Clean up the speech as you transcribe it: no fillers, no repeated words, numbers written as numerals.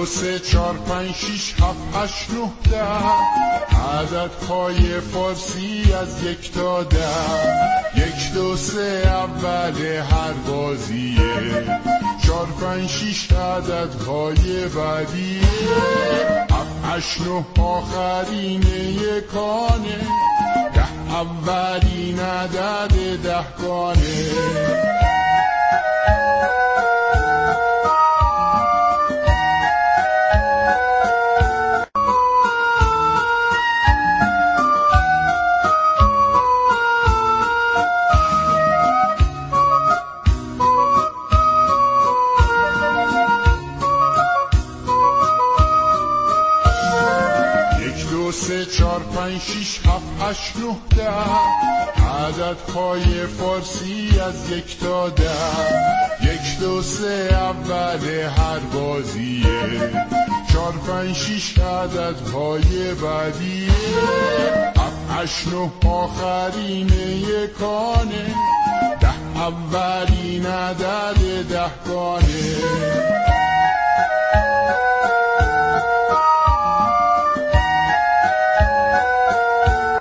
دو سه چار پنج شیش هفت هشت نه ده، عددهای فارسی از 1 تا 10. 1 2 3 اول هر بازیه، 4 5 6 عددهای بعدیه، 7 8 9 آخرین یکانه، 10 اولین عدد 10 گانه. سه چار پنج شیش هفت هشت نه ده، عددهای فارسی از 1 تا 10. 1 2 3 اول هر بازیه، 4 5 6 عددهای بعدیه، 7 8 9 آخرین یکانه، 10 اولین عدد 10 گانه.